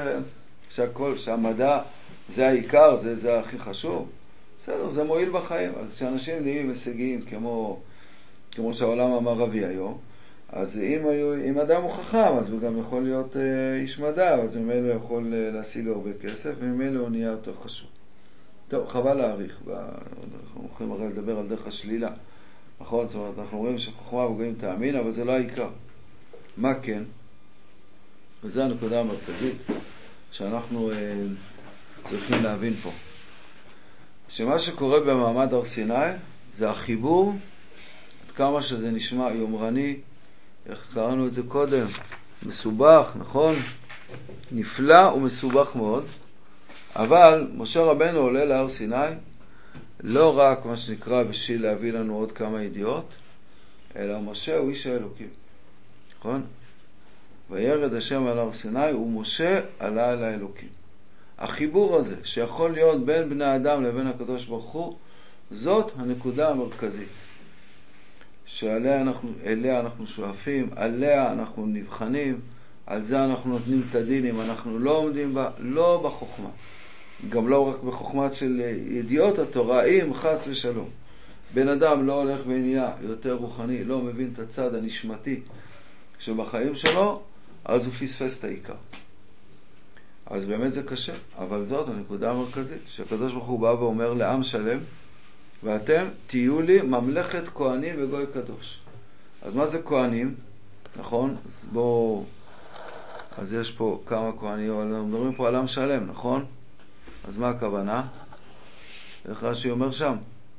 שהמדע זה העיקר, זה הכי חשוב. בסדר, זה מועיל בחיים. אז כשאנשים נהיים הישגיים כמו שהעולם המערבי היום, אז אם אדם הוא חכם, אז הוא גם יכול להיות איש מדע, אז ממילא הוא יכול להשיג הרבה כסף, וממילא הוא נהיה יותר חשוב. טוב, חבל להעריך, אנחנו יכולים הרי לדבר על דרך השלילה. נכון, זאת אומרת, אנחנו רואים שחוכמה וגויים תאמין, אבל זה לא העיקר. מה כן? וזו הנקודה המרכזית שאנחנו צריכים להבין פה. שמה שקורה במעמד הר סיני, זה החיבור, עד כמה שזה נשמע יומרני, איך קראנו את זה קודם, מסובך, נכון? נפלא ומסובך מאוד, אבל משה רבנו עולה להר סיני, לא רק מה שנקרא בשביל להביא לנו עוד כמה ידיעות, אלא משה הוא איש האלוקים, נכון? וירד השם על הר סיני ומשה עלה אל האלוקים. החיבור הזה שיכול להיות בין בני האדם לבין הקדוש ברוך הוא, זאת הנקודה המרכזית. שאליה אנחנו שואפים, עליה אנחנו נבחנים, על זה אנחנו נותנים את הדין אם אנחנו לא עומדים בה, לא בחוכמה. גם לא רק בחוכמה של ידיעות התורה, אם חס ושלום. בן אדם לא הולך ונהיה יותר רוחני, לא מבין את הצד הנשמתי שבחיים שלו, אז הוא פספס את העיקר. אז באמת זה קשה, אבל זאת הנקודה המרכזית, שהקדוש ברוך הוא בא ואומר לעם שלם, ואתם תהיו לי ממלכת כהנים וגוי קדוש. אז מה זה כהנים? נכון? אז יש פה כמה כהנים, אבל אנחנו מדברים פה על עם שלם, נכון? אז מה הכוונה? איך רש"י אומר שם?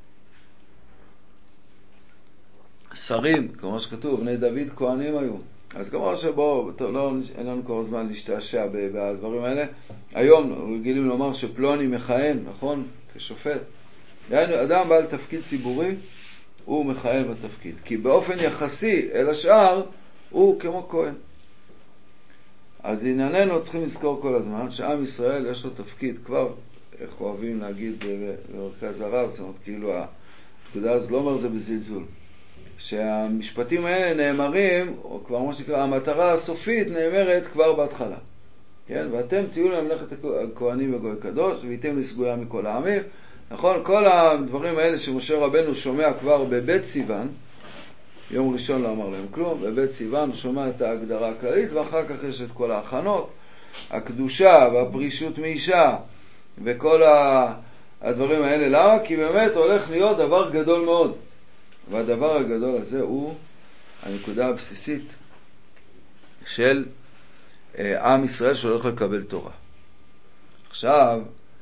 שרים, כמו שכתוב, בני דוד כהנים היו. אז כמו שבו, אין לנו כל הזמן להשתעשע בדברים האלה. היום רגילים לומר שפלוני מכהן, נכון? כשופט. אדם בעל תפקיד ציבורי, הוא מכהן בתפקיד. כי באופן יחסי אל השאר, הוא כמו כהן. אז ענייננו צריכים לזכור כל הזמן, שעם ישראל יש לו תפקיד כבר, איך אוהבים להגיד במרכז הרב, זאת אומרת, כאילו, הנקודה הזאת לא אומר זה בזלזול. שהמשפטים האלה נאמרים, או כבר מה שנקרא, המטרה הסופית נאמרת כבר בהתחלה. כן? ואתם תהיו לממלכת הכהנים וגוי קדוש, והייתם לסגויה מכל העמים. נכון? כל הדברים האלה שמשה רבנו שומע כבר בבית סיוון, יום ראשון לא אמר להם כלום, בבית סיוון הוא שומע את ההגדרה הכללית, ואחר כך יש את כל ההכנות, הקדושה והפרישות מאישה, וכל הדברים האלה. למה? כי באמת הולך להיות דבר גדול מאוד. והדבר הגדול הזה הוא הנקודה הבסיסית של עם ישראל שהולך לקבל תורה. עכשיו,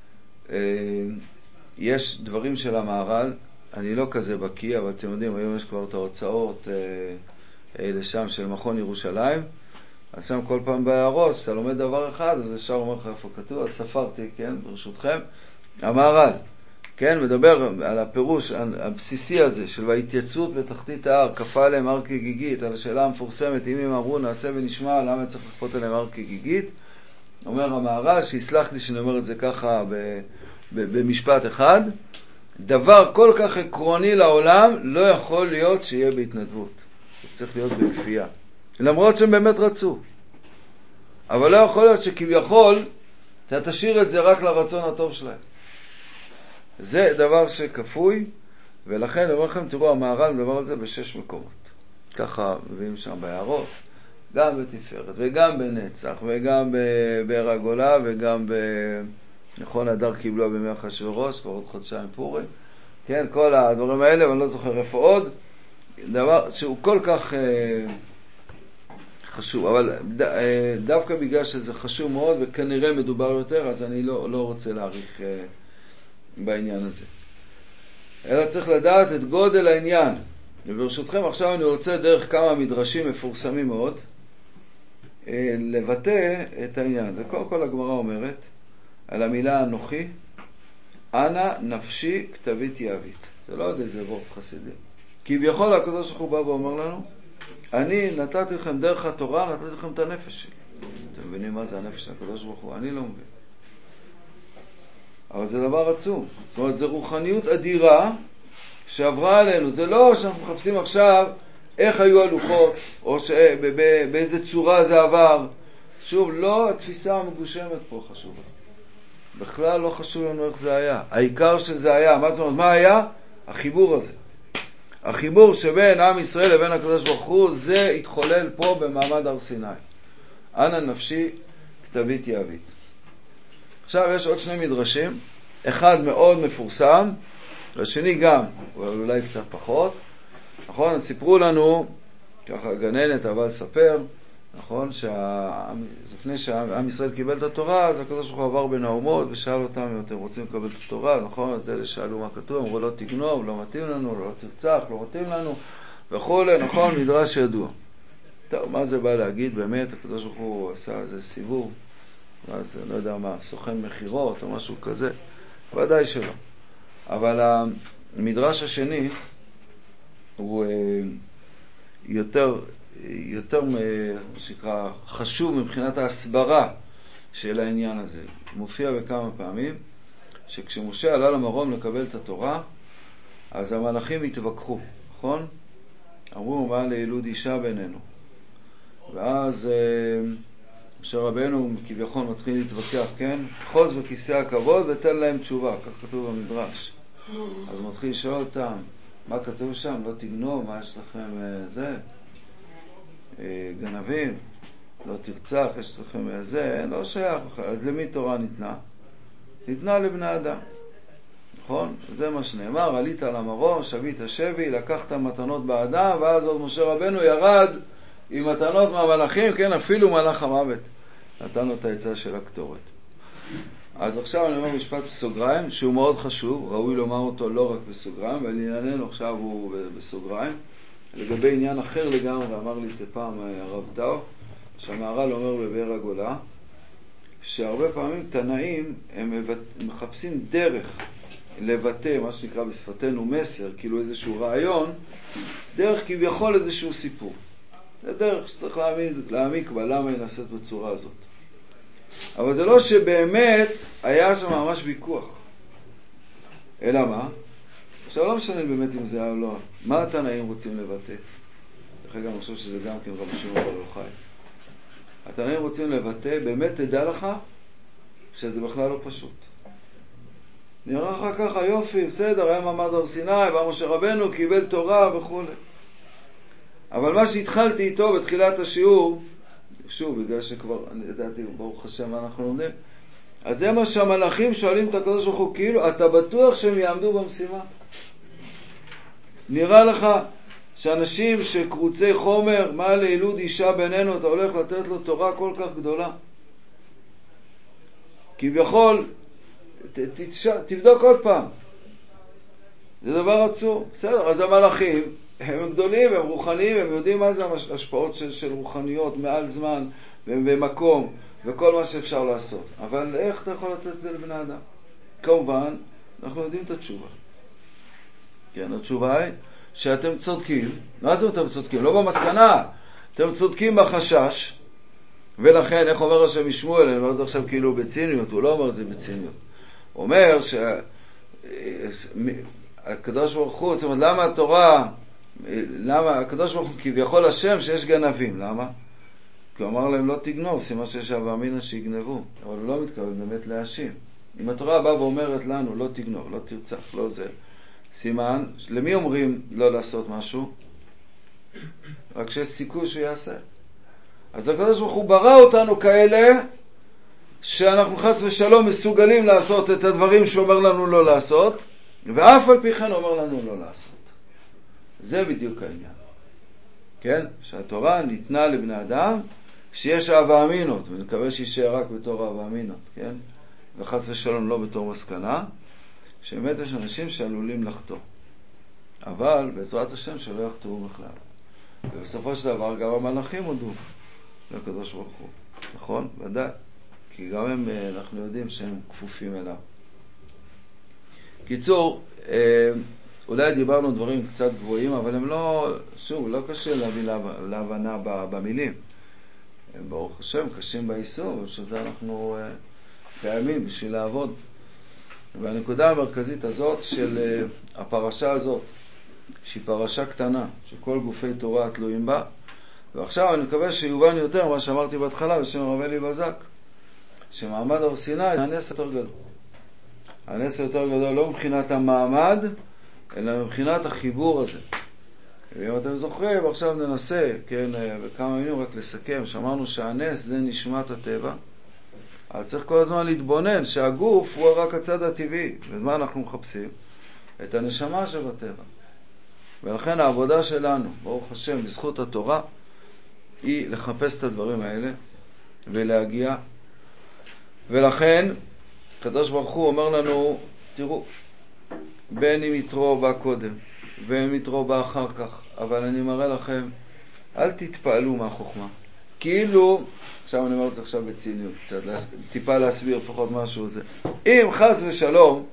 יש דברים של המהר"ל, אני לא כזה בקיא, אבל אתם יודעים, היום יש כבר את ההוצאות לשם של מכון ירושלים, אז שם כל פעם בהערות, שאתה לומד דבר אחד, אז אפשר לומר לך איפה כתוב, אז ספרתי, כן, ברשותכם, המהר"ל. כן, מדבר על הפירוש הבסיסי הזה של ההתייצבות בתחתית ההר, כפה עליהם הר כגיגית, על השאלה המפורסמת, אם הם אמרו נעשה ונשמע, למה צריך לכפות עליהם הר כגיגית? אומר המהר"ל, שיסלח לי שאני אומר את זה ככה במשפט אחד, דבר כל כך עקרוני לעולם לא יכול להיות שיהיה בהתנדבות. זה צריך להיות בכפייה. למרות שהם באמת רצו. אבל לא יכול להיות שכביכול אתה תשאיר את זה רק לרצון הטוב שלהם. זה דבר שכפוי, ולכן אומר לכם, תראו, המהר"ל מדבר על זה ב6 מקומות. ככה מביאים שם בהערות, גם בתפארת, וגם בנצח, וגם באר הגולה, וגם נכון, הדר קיבלו בימי אחשוורוש, כבר עוד חודשיים פורים. כן, כל הדברים האלה, ואני לא זוכר איפה עוד. דבר שהוא כל כך חשוב, אבל דווקא בגלל שזה חשוב מאוד, וכנראה מדובר יותר, אז אני לא רוצה להאריך בעניין הזה. אלא צריך לדעת את גודל העניין. וברשותכם עכשיו אני רוצה דרך כמה מדרשים מפורסמים מאוד לבטא את העניין. זה קודם כל הגמרא אומרת על המילה אנוכי, אנא נפשי כתבית יהבית. זה לא עוד איזה וורט חסידים. כביכול הקדוש ברוך הוא בא ואומר לנו, אני נתתי לכם דרך התורה, נתתי לכם את הנפש שלי. אתם מבינים מה זה הנפש של הקדוש ברוך הוא? אני לא מבין. אבל זה דבר עצום. זאת אומרת, זה רוחניות אדירה שעברה עלינו. זה לא שאנחנו מחפשים עכשיו איך היו הלוחות, או באיזה צורה זה עבר. שוב, לא התפיסה המגושמת פה חשובה. בכלל לא חשוב לנו איך זה היה. העיקר שזה היה. מה זאת אומרת? מה היה? החיבור הזה. החיבור שבין עם ישראל לבין הקדוש ברוך הוא, זה התחולל פה במעמד הר סיני. אנא נפשי כתבית יהבית. עכשיו יש עוד שני מדרשים, אחד מאוד מפורסם, והשני גם, אבל אולי קצת פחות. נכון? סיפרו לנו, ככה גננת אבל ספר, נכון? לפני שעם ישראל קיבל את התורה, אז הקדוש ברוך הוא עבר בין האומות ושאל אותם אם אתם רוצים לקבל את התורה, נכון? אז אלה שאלו מה כתוב, אמרו לא תגנוב, לא מתאים לנו, לא תרצח, לא מתאים לנו, וכו', נכון? מדרש ידוע. טוב, מה זה בא להגיד? באמת, הקדוש ברוך הוא עשה איזה סיבוב, אז לא יודע מה, סוכן מחירות או משהו כזה, ודאי שלא. אבל המדרש השני הוא יותר שקרא, חשוב מבחינת ההסברה של העניין הזה. מופיע בכמה פעמים שכשמשה עלה למרום לקבל את התורה, אז המלאכים התווכחו, נכון? אמרו, מה לילוד אישה בינינו? ואז משה רבנו כביכול מתחיל להתווכח, כן? חוז בכיסא הכבוד ותן להם תשובה, כך כתוב במדרש. אז הוא מתחיל לשאול אותם, מה כתוב שם? לא תגנוב, מה יש לכם זה? גנבים, לא תרצח, יש לכם זה, לא שייך. אז למי תורה ניתנה? ניתנה לבני אדם, נכון? זה מה שנאמר, עלית על המרום, שבית השבי, לקחת מתנות באדם, ואז עוד משה רבנו ירד עם מתנות מהמלאכים, כן, אפילו מלאך המוות נתנו את העצה של הקטורת. אז עכשיו אני אומר משפט בסוגריים שהוא מאוד חשוב, ראוי לומר אותו לא רק בסוגריים, אבל ענייננו עכשיו הוא בסוגריים, לגבי עניין אחר לגמרי, ואמר לי את זה פעם הרב טאו, שהמהר"ל אומר בבאר הגולה, שהרבה פעמים תנאים הם מחפשים דרך לבטא, מה שנקרא בשפתנו מסר, כאילו איזשהו רעיון, דרך כביכול איזשהו סיפור. זה דרך שצריך להעמיק בה, למה היא נעשית בצורה הזאת. אבל זה לא שבאמת היה שם ממש ויכוח. אלא מה? עכשיו לא משנה באמת אם זה היה או לא. מה התנאים רוצים לבטא? אחרי גם אני חושב שזה גם כן רבי שמעון בר יוחאי. התנאים רוצים לבטא, באמת תדע לך שזה בכלל לא פשוט. נראה לך ככה, יופי, בסדר, היה מעמד הר סיני, בא משה רבנו, קיבל תורה וכו'. אבל מה שהתחלתי איתו בתחילת השיעור, שוב, בגלל שכבר, אני ידעתי, ברוך השם, מה אנחנו לומדים, אז זה מה שהמלאכים שואלים את הקדוש ברוך הוא, כאילו, אתה בטוח שהם יעמדו במשימה? נראה לך שאנשים שקרוצי חומר, מה לילוד אישה בינינו, אתה הולך לתת לו תורה כל כך גדולה? כביכול, תבדוק עוד פעם. זה דבר עצום. בסדר, אז המלאכים, הם גדולים, הם רוחניים, הם יודעים מה זה השפעות של רוחניות מעל זמן ומקום וכל מה שאפשר לעשות. אבל איך אתה יכול לתת את זה לבני אדם? כמובן, אנחנו יודעים את התשובה. כן, התשובה היא שאתם צודקים. מה זה אתם צודקים? לא במסקנה. אתם צודקים בחשש, ולכן, איך אומר השם משמואל, אני אומר זה עכשיו כאילו בציניות, הוא לא אומר זה בציניות. הוא אומר שהקדוש ברוך הוא, זאת אומרת, למה התורה, למה הקדוש ברוך הוא כביכול השם שיש גנבים? למה? כי הוא אמר להם לא תגנוב, סימן שיש הווה אמינא שיגנבו, אבל הוא לא מתכוון באמת להאשים. אם התורה באה ואומרת לנו לא תגנוב, לא תרצח, לא זה, סימן, למי אומרים לא לעשות משהו? רק שיש סיכוי שהוא יעשה. אז הקדוש ברוך הוא ברא אותנו כאלה שאנחנו חס ושלום מסוגלים לעשות את הדברים שאומר לנו לא לעשות, ואף על פי כן אומר לנו לא לעשות. זה בדיוק העניין. כן? שהתורה ניתנה לבני אדם שיש הווה אמינות, ונקווה שישאר רק בתור הווה אמינות, כן? וחס ושלום לא בתור מסקנה, שבאמת יש אנשים שעלולים לחטוא. אבל בעזרת השם שלא יחטאו בכלל. ובסופו של דבר גם המלאכים הודו לקדוש ברוך הוא. נכון? ודאי. כי גם הם, אנחנו יודעים שהם כפופים אליו. קיצור, אולי דיברנו דברים קצת גבוהים, אבל הם לא, שוב, לא קשה להביא להבנה במילים. הם ברוך השם קשים ביישום, שזה אנחנו קיימים בשביל לעבוד. והנקודה המרכזית הזאת של הפרשה הזאת, שהיא פרשה קטנה, שכל גופי תורה תלויים בה, ועכשיו אני מקווה שיובן יותר מה שאמרתי בהתחלה בשם הרב אלי בזק, שמעמד הר סיני זה הנס יותר גדול. הנס יותר גדול לא מבחינת המעמד, אלא מבחינת החיבור הזה. ואם אתם זוכרים, עכשיו ננסה, כן, בכמה מילים רק לסכם, שאמרנו שהנס זה נשמת הטבע, אבל צריך כל הזמן להתבונן שהגוף הוא רק הצד הטבעי. ומה אנחנו מחפשים? את הנשמה שבטבע. ולכן העבודה שלנו, ברוך השם, בזכות התורה, היא לחפש את הדברים האלה ולהגיע. ולכן, הקדוש ברוך הוא אומר לנו, תראו, בין אם יתרו בא קודם, בין אם יתרו בא אחר כך, אבל אני מראה לכם, אל תתפעלו מהחוכמה. כאילו, עכשיו אני אומר את זה עכשיו בציניות קצת, טיפה להסביר לפחות משהו זה. אם חס ושלום,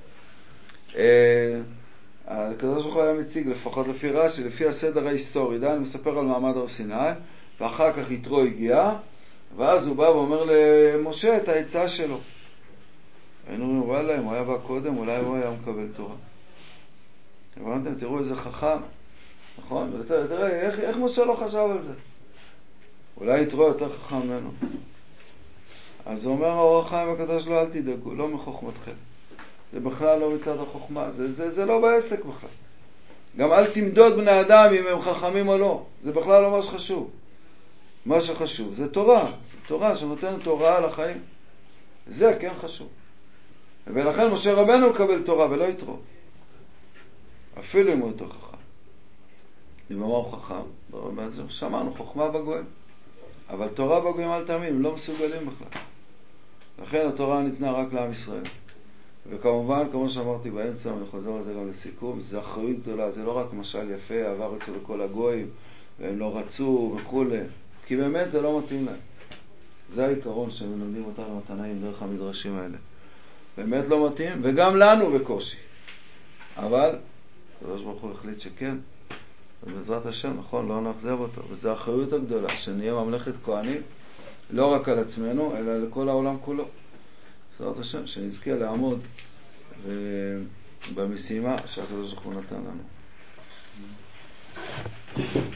הקדוש ברוך הוא היה מציג לפחות לפי רש"י, לפי הסדר ההיסטורי, אני מספר על מעמד הר סיני, ואחר כך יתרו הגיע, ואז הוא בא ואומר למשה את העצה שלו. היינו אומרים, וואלה, אם הוא היה בא קודם, אולי הוא היה מקבל תורה. הבנתם? תראו איזה חכם, נכון? תראה, איך משה לא חשב על זה? אולי יתרו יותר חכם ממנו. אז הוא אומר, האור החיים הקדוש לא, אל תדאגו, לא מחוכמתכם. זה בכלל לא מצד החוכמה, זה לא בעסק בכלל. גם אל תמדוד בני אדם אם הם חכמים או לא. זה בכלל לא מה שחשוב. מה שחשוב זה תורה. תורה שנותנת תורה על החיים. זה כן חשוב. ולכן משה רבנו מקבל תורה ולא יתרו. אפילו אם הוא יותר חכם. אם מה הוא חכם? שמענו, חוכמה בגויים. אבל תורה בגויים אל תאמין, הם לא מסוגלים בכלל. לכן התורה ניתנה רק לעם ישראל. וכמובן, כמו שאמרתי באמצע, אני חוזר על זה גם לסיכום, זה אחריות גדולה, זה לא רק משל יפה, עבר אצל כל הגויים, והם לא רצו וכו'. כי באמת זה לא מתאים להם. זה העיקרון שמלמדים אותנו התנאים דרך המדרשים האלה. באמת לא מתאים, וגם לנו בקושי. אבל, הקדוש ברוך הוא החליט שכן, ובעזרת השם, נכון, לא נחזב אותו. וזו האחריות הגדולה, שנהיה ממלכת כהנים, לא רק על עצמנו, אלא לכל העולם כולו. בעזרת השם, שנזכה לעמוד במשימה שהקדוש ברוך הוא נתן לנו.